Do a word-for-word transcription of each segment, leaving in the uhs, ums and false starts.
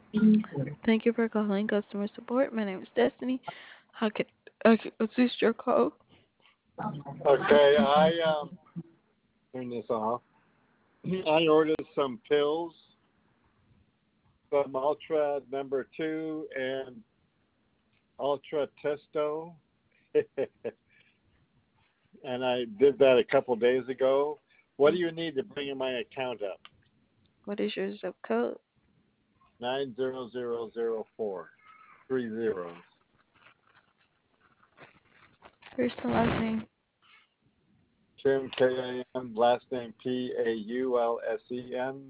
Thank you for calling customer support. My name is Destiny. How can I can assist your call? Okay, I um turn this off. I ordered some pills, some Ultra number two and Ultra Testo, and I did that a couple days ago. What do you need to bring my account up? What is your zip code? Nine zero zero zero four, three zeros. First and last name. Tim K A M, last name P A U L S E N.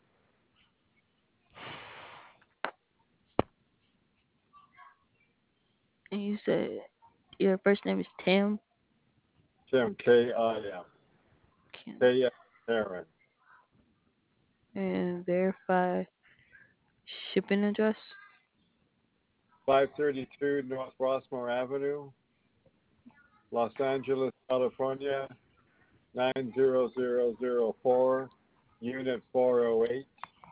And you said your first name is Tim. Tim K I M. Kim. K M Aaron. And verify shipping address. five thirty-two North Rossmore Avenue, Los Angeles, California, nine zero zero zero four, Unit four oh eight.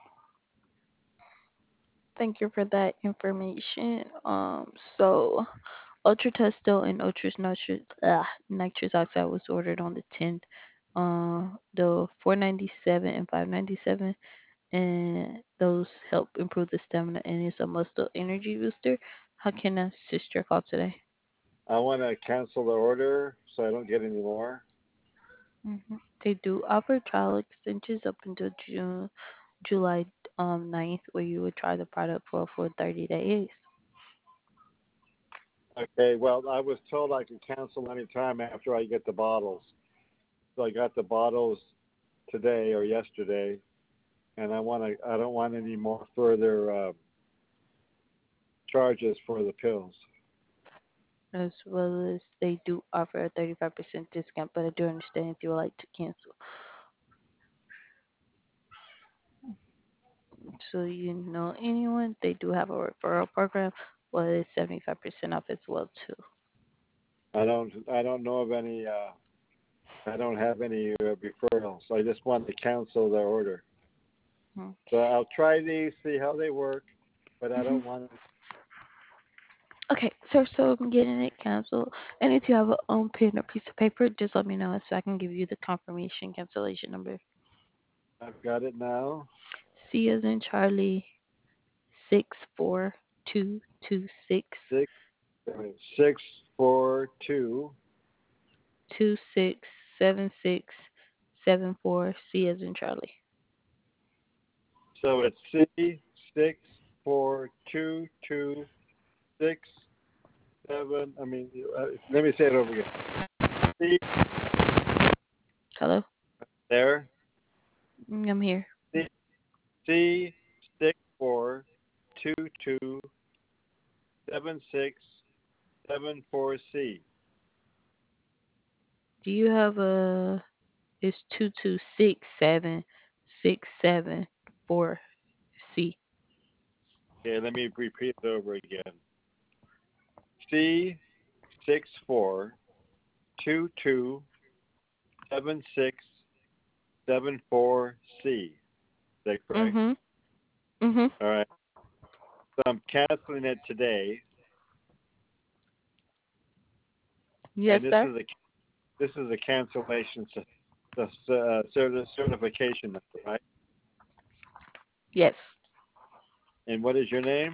Thank you for that information. Um, so Ultra Testo and Ultra nitrous, ah, nitrous oxide was ordered on the tenth. Uh, the four ninety seven and five ninety seven, and those help improve the stamina and it's a muscle energy booster. How can I assist your call today? I want to cancel the order so I don't get any more. hmm They do offer trial extensions up until June, July um ninth, where you would try the product for for thirty days. Okay, well, I was told I could cancel any time after I get the bottles. So I got the bottles today or yesterday, and I want to. I don't want any more further uh, charges for the pills. As well as they do offer a thirty-five percent discount, but I do understand if you would like to cancel. So you know anyone, they do have a referral program, well it's seventy-five percent off as well too. I don't. I don't know of any. Uh, I don't have any uh, referrals. So I just want to cancel the order. Hmm. So I'll try these, see how they work, but I hmm don't want. Okay, so so I'm getting it canceled. And if you have a own pen or piece of paper, just let me know so I can give you the confirmation cancellation number. I've got it now. C as in Charlie, six four two two six Six, six, four, two. two six seven six seven four. C as in Charlie. So it's C six four two two six seven. I mean, uh, let me say it over again. C Hello, there. Mm, I'm here. C, C six four two two seven six seven four C. Do you have a? It's two two six seven six seven four C. Okay, let me repeat it over again. C six four two two seven six seven four C. Is that correct? Mhm. Mhm. All right. So I'm canceling it today, Yes, and this sir. is a this is a cancellation cer- the uh, certi- certification number, right? Yes. And what is your name?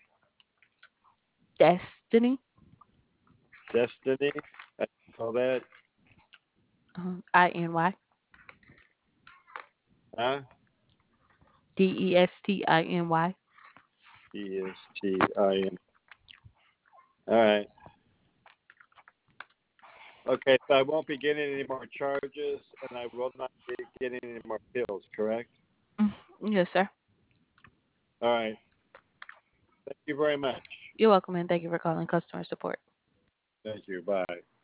Destiny. Destiny. I call that. Um, I N Y. Huh? D E S T I N Y. E S T I N. All right. Okay. So I won't be getting any more charges, and I will not be getting any more pills. Correct? Mm, yes, sir. All right. Thank you very much. You're welcome, and thank you for calling customer support. Thank you. Bye.